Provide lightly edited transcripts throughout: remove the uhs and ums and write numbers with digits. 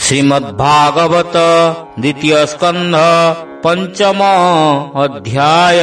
श्रीमद्भागवत द्वितीय स्कंध पंचम अध्याय।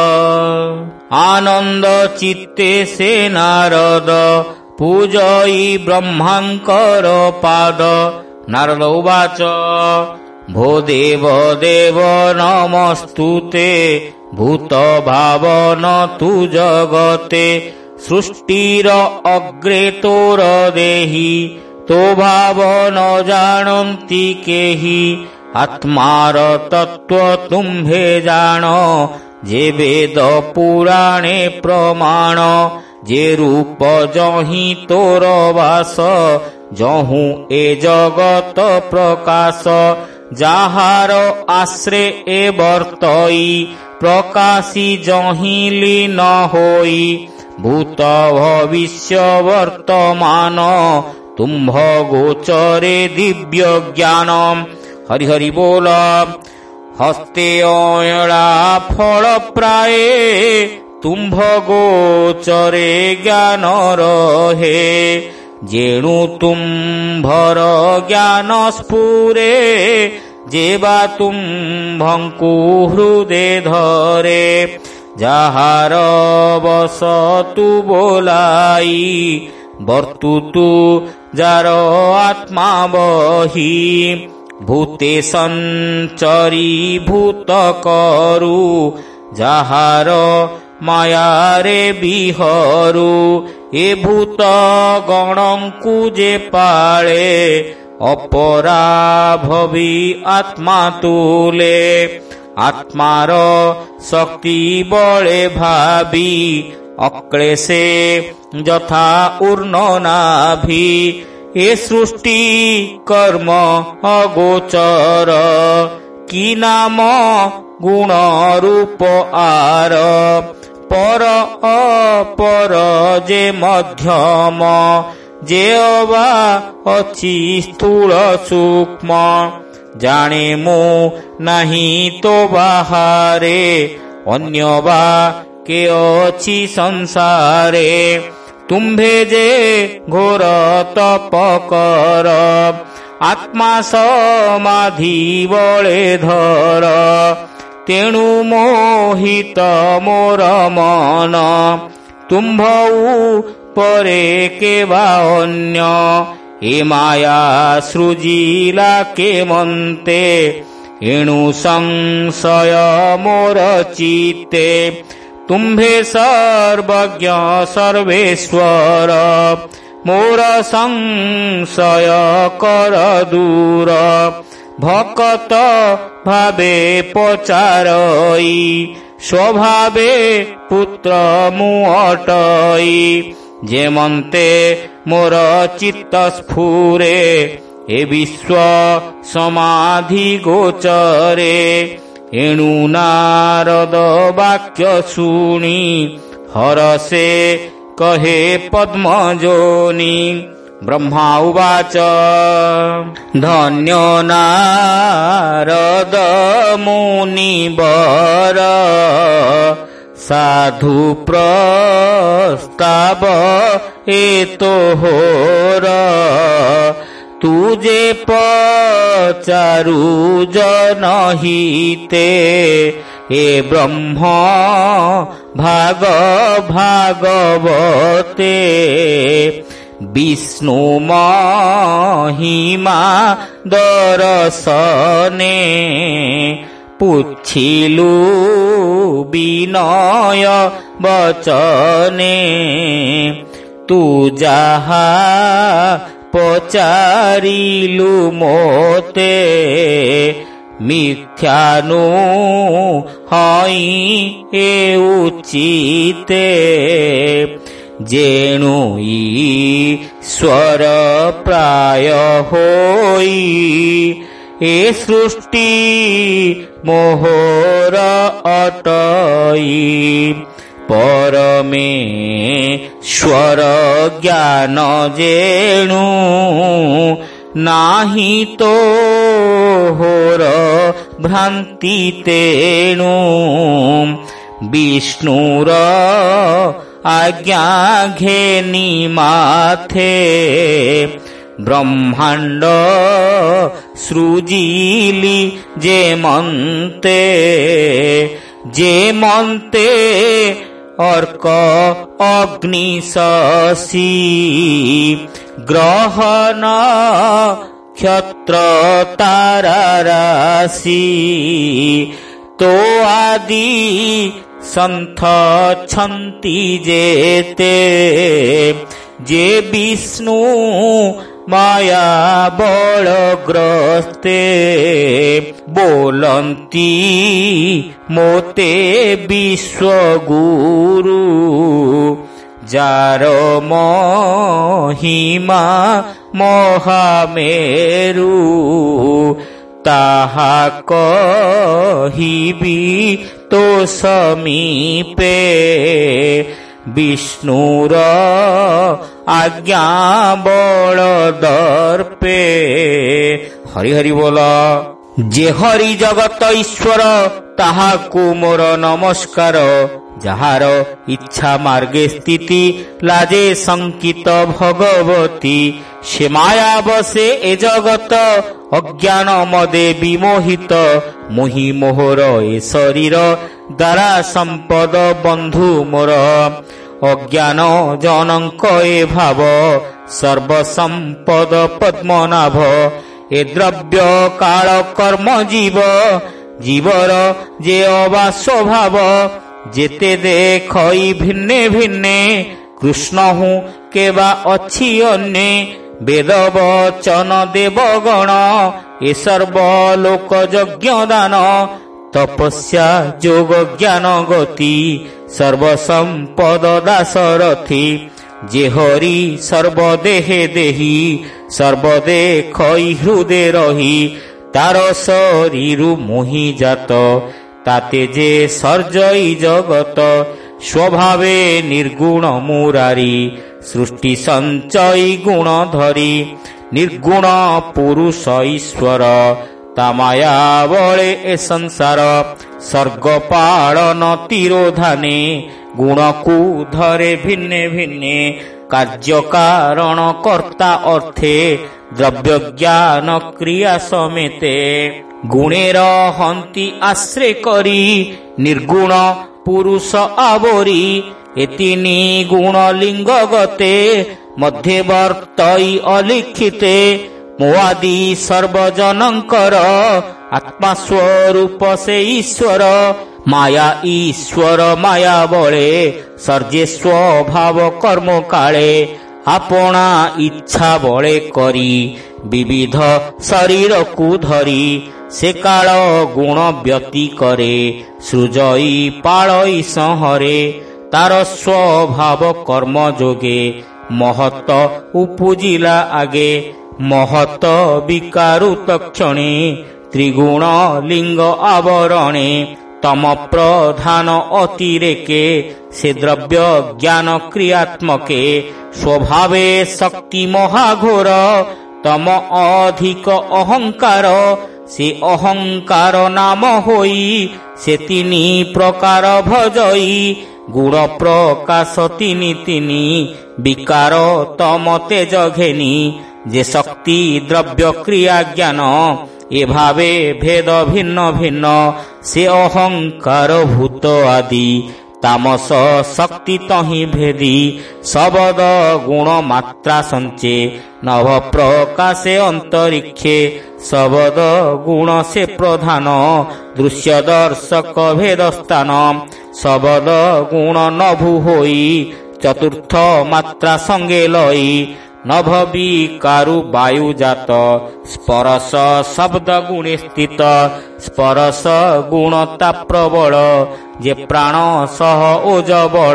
आनंद चित्ते से नारद पूजयी ब्रह्मांकर पाद। नारद उवाच भो देव देव नमस्तुते भूत भावन तु जगते सृष्टिर अग्रे तोर देहि तो भाव न जानन्ति केहि। आत्मार तत्व तुम्भे जान जे वेद पुराणे प्रमाण। जे रूप जहि तोर वास जहु ए जगत प्रकाश। जाहार आश्रे ए वर्तई प्रकाशी जहि लीन होई। भूत भविष्य वर्तमान तुम्भ गोचरे दिव्य ज्ञान। हरि हरि बोल। हस्ते अयणा फल प्राये तुम्भ गोचरे ज्ञान रहे। जेणु तुम्भर ज्ञान स्फुरे जेबा तुम्भंकु हृदे धरे। जाहार बसतु बोलाई वर्तुतु जार आत्मा बही। भूते संचरी भूत करू जाहार मायारे बिहरू। ए भूत गणंकु जे पाळे अपरा भवी आत्मा तुले। आत्मार शक्ति बळे भाबी अक्लेशे यथा ऊर्ण नाभि। ए सृष्टि कर्म अगोचर की नाम गुण रूप आर। पर अपर जे मध्यम जे अवा अछि स्थूल सूक्ष्म। जाने मो नहीं तो बाहारे अन्य बा के अछि संसारे। तुम्भे जे घोर तप कर आत्मा समाधि बळे धर। तेणु मोहित मोर मन तुम्भ उपरे केवा अन्य। ए माया सृजिला के मन्ते एणु संशय मोर चित्ते। तुम्भे सर्वज्ञ सर्वेश्वर मोर संशय कर दूर। भक्त भावे पचारई स्वभावे पुत्र मुअटई। जे मन्ते मोर चित्त स्फुरे ए विश्व समाधि गोचरे। एणु नारद वाक्य सुनी हरसे कहे पद्मजोनि। ब्रह्मा उवाच धन्यो नारद मुनिवर साधु प्रस्ताव एतोहोर। तुजे पचारु जनहिते ए ब्रह्म भाग भागवते। विष्णु महिमा दर्शने पुछिलु विनय वचने। तू जाहा पचारिलु मोते मिथ्यानु हई ए उचिते। जेणु ईश्वर प्राय होई ए सृष्टि मोहर अटई। परमेश्वर ज्ञान जेणु नाही तो होर भ्रांति तेणु। विष्णुर आज्ञा घेनी माथे ब्रह्मांड ସୃଜିଲି ଯେ ମନ୍ତେ ଅର୍କ ଅଗ୍ନି ଶଶି ଗ୍ରହ ନକ୍ଷତ୍ର ତାରା ରାଶି ତୋ ଆଦି ସନ୍ଥ ଛନ୍ତି ଯେତେ ଯେ ବିଷ୍ଣୁ ମାୟା ବଳଗ୍ରସ୍ତେ ବୋଲନ୍ତି ମୋତେ ବିଶ୍ୱଗୁରୁ ଯାର ମହିମା ମହାମେରୁ ତାହା କହିବି ତୋ ସମୀପେ ବିଷ୍ଣୁର ଆଜ୍ଞା ବଳ ଦର୍ପେ। ହରି ହରି ବୋଲ। ଯେ ହରି ଜଗତ ଈଶ୍ୱର ତାହାକୁ ମୋର ନମସ୍କାର। ଯାହାର ଇଚ୍ଛା ମାର୍ଗେ ସ୍ଥିତି ଲାଜେ ଶଙ୍କିତ ଭଗବତୀ। ସେ ମାୟା ବସେ ଏ ଜଗତ ଅଜ୍ଞାନ ମଦେ ବିମୋହିତ। ମୋହି ମୋହର ଏ ଶରୀର ଦ୍ୱାରା ସମ୍ପଦ ବନ୍ଧୁ ମୋର। ଅଜ୍ଞାନ ଜନଙ୍କ ଏ ଭାବ ସର୍ବସମ୍ପଦ ପଦ୍ମନାଭ। ଏ ଦ୍ରବ୍ୟ କାଳ କର୍ମ ଜୀବର ଯେ ଅବା ସ୍ୱଭାବ। ଯେତେ ଦେଖଇ ଭିନ୍ନେ ଭିନ୍ନେ କୃଷ୍ଣ ହୁଁ କେବା ଅଛି ଅନ୍ୟେ। ବେଦ ବଚନ ଦେବଗଣ ଏ ସର୍ବ ଲୋକ ଯଜ୍ଞ ଦାନ। ତପସ୍ୟା ଯୋଗ ଜ୍ଞାନ ଗତି ସର୍ବସମ୍ପଦ ଦାସରଥି। ଯେ ହରି ସର୍ବଦେହେ ଦେହି ସର୍ବଦେଖଇ ହୃଦେ ରହି। ତାର ଶରୀରୁ ମୋହି ଜାତ ତାତେ ଯେ ସର୍ଜଇ ଜଗତ। ସ୍ୱଭାବେ ନିର୍ଗୁଣ ମୁରାରି ସୃଷ୍ଟି ସଞ୍ଚଇ ଗୁଣ ଧରି। ନିର୍ଗୁଣ ପୁରୁଷ ଈଶ୍ୱର ତା ମାୟା ବଳେ ଏ ସଂସାର। ସ୍ୱର୍ଗ ପାଳନ ତିରୋଧାନେ ଗୁଣକୁ ଧରେ ଭିନ୍ନେ ଭିନ୍ନେ। କାର୍ଯ୍ୟ କାରଣ କର୍ତ୍ତା ଅର୍ଥେ ଦ୍ରବ୍ୟ ଜ୍ଞାନ କ୍ରିୟା ସಮೇତେ। ଗୁଣେ ରହନ୍ତି ଆଶ୍ରେ କରି ନିର୍ଗୁଣ ପୁରୁଷ ଆବରି। ଏ ତିନି ଗୁଣ ଲିଙ୍ଗ ଗତେ ମଧ୍ୟବର୍ତ୍ତଇ ଅଲିଖିତେ। ମୋ ଆଦି ସର୍ବଜନଙ୍କର ଆତ୍ମା ସ୍ୱରୂପ ସେ ଈଶ୍ୱର। ମାୟା ଈଶ୍ୱର ମାୟା ବଳେ ସର୍ଜେ ସ୍ୱଭାବ କର୍ମ କାଳେ। ଆପଣା ଇଚ୍ଛା ବଳେ କରି ବିବିଧ ଶରୀରକୁ ଧରି। ସେ କାଳ ଗୁଣ ବ୍ୟତି କରେ ସୃଜଇ ପାଳଇ ସଂହରେ। ତାର ସ୍ୱଭାବ କର୍ମ ଯୋଗେ ମହତ ଉପୁଜିଲା ଆଗେ। ମହତ ବିକାରୁ ତକ୍ଷଣେ ତ୍ରିଗୁଣ ଲିଙ୍ଗ ଆବରଣେ। ତମ ପ୍ରଧାନ ଅତିରେକେ ସେ ଦ୍ରବ୍ୟ ଜ୍ଞାନ କ୍ରିୟାତ୍ମକେ। ସ୍ୱଭାବେ ଶକ୍ତି ମହାଘୋର ତମ ଅଧିକ ଅହଙ୍କାର। ସେ ଅହଙ୍କାର ନାମ ହୋଇ ସେ ତିନି ପ୍ରକାର ଭଜଇ। ଗୁଣ ପ୍ରକାଶ ତିନି ତିନି ବିକାର ତମ ତେଜ ଘେନି। ଯେ ଶକ୍ତି ଦ୍ରବ୍ୟ କ୍ରିୟା ଜ୍ଞାନ ଏ ଭାବେ ଭେଦ ଭିନ୍ନ ଭିନ୍ନ। ସେ ଅହଙ୍କାର ଭୂତ ଆଦି ତାମସ ଶକ୍ତି ତହିଁ ଭେଦି। ଶବଦ ଗୁଣ ମାତ୍ରା ସଞ୍ଚେ ନଭ ପ୍ରକାଶେ ଅନ୍ତରିକ୍ଷେ। ଶବଦ ଗୁଣ ସେ ପ୍ରଧାନ ଦୃଶ୍ୟ ଦର୍ଶକ ଭେଦ ସ୍ଥାନ। ଶବଦ ଗୁଣ ନଭୁ ହୋଇ ଚତୁର୍ଥ ମାତ୍ରା ସଙ୍ଗେ ଲଇ। ନଭ ବିକାରୁ ବାୟୁ ଜାତ ସ୍ପରଶ ଶବ୍ଦ ଗୁଣେ ସ୍ଥିତ। ସ୍ପରଶ ଗୁଣତା ପ୍ରବଳ ଯେ ପ୍ରାଣ ସହ ଓଜ ବଳ।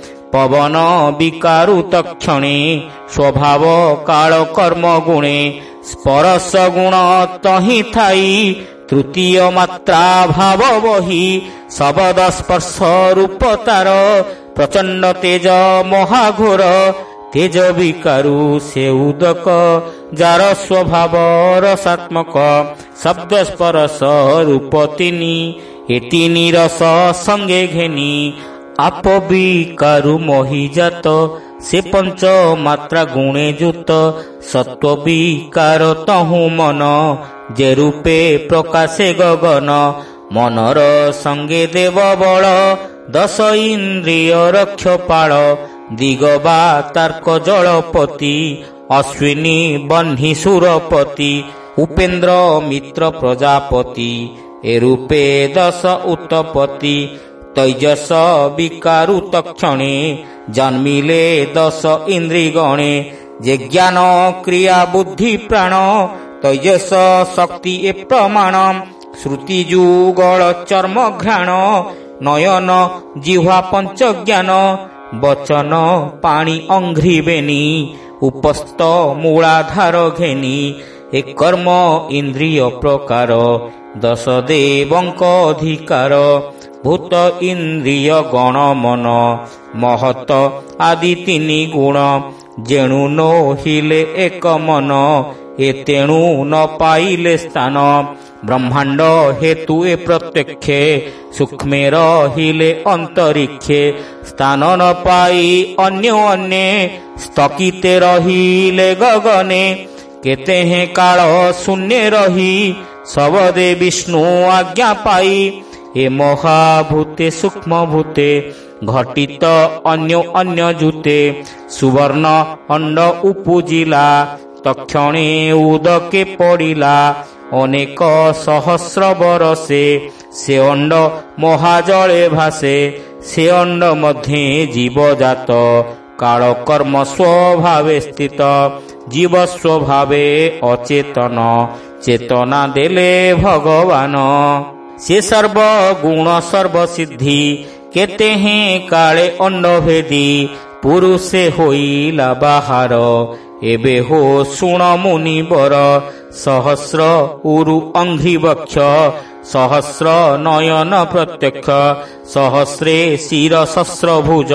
ପବନ ବିକାରୁ ତକ୍ଷଣେ ସ୍ୱଭାବ କାଳ କର୍ମ ଗୁଣେ। ସ୍ପରଶ ଗୁଣ ତହିଁ ଥାଇ ତୃତୀୟ ମାତ୍ରା ଭାବ ବହି। ଶବଦ ସ୍ପର୍ଶ ରୂପ ତାର ପ୍ରଚଣ୍ଡ ତେଜ ମହାଘୋର। ତେଜ ବିକାରୁ ସେ ଉଦକ ଯାର ସ୍ୱଭାବ ରସାତ୍ମକ। ଶବ୍ଦ ସ୍ପରଶ ରୂପ ତିନି ଏ ତିନି ରସ ସଙ୍ଗେ ଘେନି। ଆପ ବିକାରୁ ମହିଜାତ ସେ ପଞ୍ଚ ମାତ୍ରା ଗୁଣେ ଯୁକ୍ତ ସତ୍ଵ ବିକାର ତହୁଁ ମନ, ଯେ ରୂପେ ପ୍ରକାଶେ ଗଗନ। ମନର ସଙ୍ଗେ ଦେବ ବଳ, ଦଶ ଇନ୍ଦ୍ରିୟ ରକ୍ଷପାଳ। ଦିଗ ବା ତାର୍କ ଜଳପତି, ଅଶ୍ୱିନୀ ବହ୍ନି ସୁରପତି। ଉପେନ୍ଦ୍ର ମିତ୍ର ପ୍ରଜାପତି, ଏ ରୂପେ ଦଶ ଉତ୍ତପତି। ତୈଜସ ବିକାରୁ ତକ୍ଷଣେ, ଜନ୍ମିଲେ ଦଶ ଇନ୍ଦ୍ରିଗଣେ। ଯେ ଜ୍ଞାନ କ୍ରିୟା ବୁଦ୍ଧି ପ୍ରାଣ, ତୈଜସ ଶକ୍ତି ଏ ପ୍ରମାଣ। ଶ୍ରୁତି ଯୁଗଳ ଚର୍ମ ଘ୍ରାଣ, ନୟନ ଜିହ୍ୱା ପଞ୍ଚ ଜ୍ଞାନ। ବଚନ ପାଣି ଅଙ୍ଘ୍ରିବେନି, ଉପସ୍ଥ ମୂଳାଧାର ଘେନି। ଏ କର୍ମ ଇନ୍ଦ୍ରିୟ ପ୍ରକାର, ଦଶ ଦେବଙ୍କ ଅଧିକାର। ଭୂତ ଇନ୍ଦ୍ରିୟ ଗଣ ମନ, ମହତ ଆଦି ତିନି ଗୁଣ। ଯେଣୁ ନୋହିଲେ ଏକ ମନ, ଏ ତେଣୁ ନ ପାଇଲେ ସ୍ଥାନ। ବ୍ରହ୍ମାଣ୍ଡ ହେତୁ ଏ ପ୍ରତ୍ୟକ୍ଷେ, ସୂକ୍ଷ୍ମେ ରହିଲେ ଅନ୍ତରିକ୍ଷେ। ସ୍ଥାନ ନ ପାଇ ଅନ୍ୟ ଅନ୍ୟେ, ସ୍ଥକିତେ ରହିଲେ ଗଗନେ। କେତେ ହେଁ କାଳ ଶୂନ୍ୟ ରହି, ଶବଦେ ବିଷ୍ଣୁ ଆଜ୍ଞା ପାଇ। ଏ ମହାଭୂତେ ସୂକ୍ଷ୍ମ ଭୂତେ, ଘଟିତ ଅନ୍ୟ ଅନ୍ୟ ଜୁତେ। ସୁବର୍ଣ୍ଣ ଅଣ୍ଡ ଉପୁଜିଲା, ତକ୍ଷଣେ ଉଦକେ ପଡ଼ିଲା। ଅନେକ ସହସ୍ର ବରଷେ, ସେ ଅଣ୍ଡ ମହାଜଳେ ଭାସେ। ସେ ଅଣ୍ଡ ମଧ୍ୟେ ଜୀବଜାତ, କାଳ କର୍ମ ସ୍ୱଭାବେ ସ୍ଥିତ। ଜୀବ ସ୍ୱଭାବେ ଅଚେତନ, ଚେତନା ଦେଲେ ଭଗବାନ। ସେ ସର୍ବ ଗୁଣ ସର୍ବ ସିଦ୍ଧି, କେତେ ହେଁ କାଳେ ଅଣ୍ଡ ଭେଦି। ପୁରୁଷେ ହୋଇଲା ବାହାର, ଏବେ ହୋ ଶୁଣ ମୁନିବର। ସହସ୍ର ଉରୁ ଅଙ୍ଘ୍ରି ବକ୍ଷ, ସହସ୍ର ନୟନ ପ୍ରତ୍ୟକ୍ଷ। ସହସ୍ରେ ଶିର ଶସ୍ତ୍ର ଭୁଜ,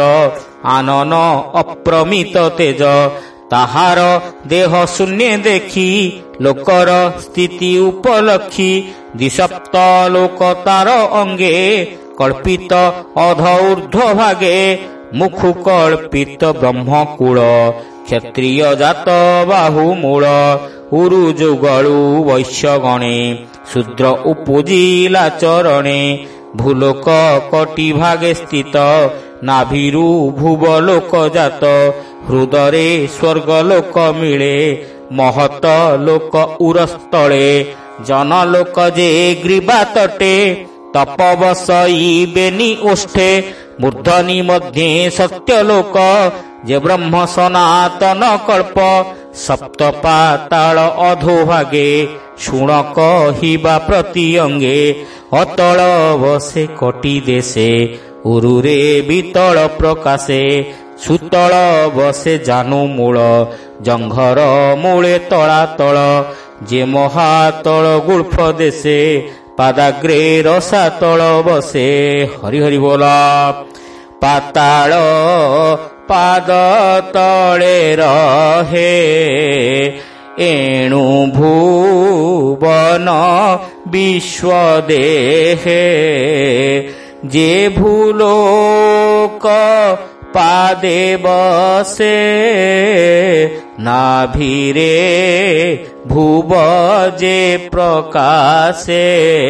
ଆନନ ଅପ୍ରମିତ ତେଜ। ତାହାର ଦେହ ଶୂନ୍ୟ ଦେଖି, ଲୋକର ସ୍ଥିତି ଉପଲକ୍ଷୀ। ଦ୍ୱିସପ୍ତ ଲୋକ ତାର ଅଙ୍ଗେ, କଳ୍ପିତ ଅଧ ଊର୍ଧ୍ୱ ଭାଗେ। ମୁଖୁ କଳ୍ପିତ ବ୍ରହ୍ମକୂଳ, କ୍ଷତ୍ରିୟ ଜାତ ବାହୁ ମୂଳ। ଉରୁ ଯୁଗଳୁ ବୈଶ୍ୟ ଗଣେ, ଶୂଦ୍ର ଉପୁଜିଲା ଚରଣେ। ଭୂଲୋକ କୋଟି ଭାଗେ ସ୍ଥିତ, ନାଭିରୁ ଭୁବ ଲୋକ ଜାତ। ହୃଦରେ ସ୍ୱର୍ଗ ଲୋକ ମିଳେ, ମହତ ଲୋକ ଉରସ୍ତଳେ। ଜନଲୋକ ଯେ ଗ୍ରୀବା ତଟେ, ତପବସଇବେନି ଓଷ୍ଠେ। ମୂର୍ଧନି ମଧ୍ୟେ ସତ୍ୟ ଲୋକ, ଯେ ବ୍ରହ୍ମ ସନାତନ କଳ୍ପ। ସପ୍ତ ପାତାଳ ଅଧୋଭାଗେ, ଶୁଣ କହିବା ପ୍ରତି ଅଙ୍ଗେ। ଅତଳ ବସେ କୋଟି ଦେଶେ, ଉରୁରେ ବିତଳ ପ୍ରକାଶେ। ସୁତଳ ବସେ ଜାନୁ ମୂଳ, ଜଙ୍ଘର ମୂଳେ ତଳାତଳ। ଯେ ମହାତଳ ଗୁଳ୍ଫ ଦେଶେ, ପାଦାଗ୍ରେ ରସାତଳ ବସେ। ହରି ହରି ବୋଲ। ପାତାଳ ପାଦ ତଳେ ରହେ, ଏଣୁ ଭୁବନ ବିଶ୍ୱ ଦେହେ। ଯେ ଭୂଲୋକ ପାଦେ ବସେ, ନାଭିରେ ଭୁବ ଯେ ପ୍ରକାଶେ।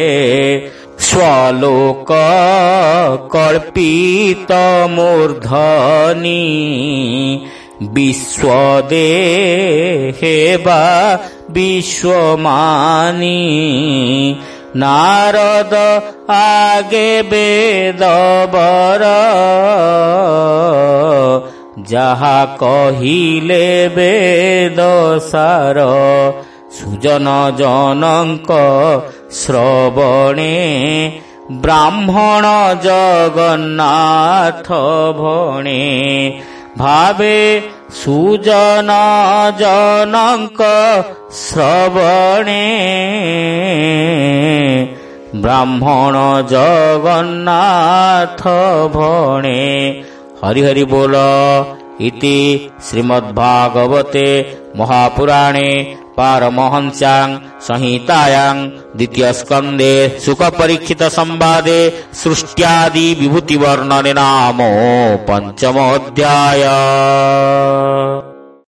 ସ୍ୱଲୋକ କଳ୍ପିତ ମୂର୍ଧନି, ବିଶ୍ୱଦେହେ ବା ବିଶ୍ୱମାନି। ନାରଦ ଆଗେ ବେଦ ବର, ଯାହା କହିଲେ ବେଦ ସାର। ସୁଜନ ଜନଙ୍କ ଶ୍ରବଣେ, ବ୍ରାହ୍ମଣ ଜଗନ୍ନାଥ ଭଣେ। ଭାବେ ସୁଜନ ଜନଙ୍କ ଶ୍ରବଣେ, ବ୍ରାହ୍ମଣ ଜଗନ୍ନାଥ ଭଣେ। ହରି ହରି ବୋଲ। ଇତି ଶ୍ରୀମଦ୍ଭାଗବତେ महापुराणे पारमहंस्यां संहितायां द्वितीय स्कंदे सुख परीक्षित संवादे सृष्ट्यादि विभूति वर्णने नाम पंचमोऽध्याय।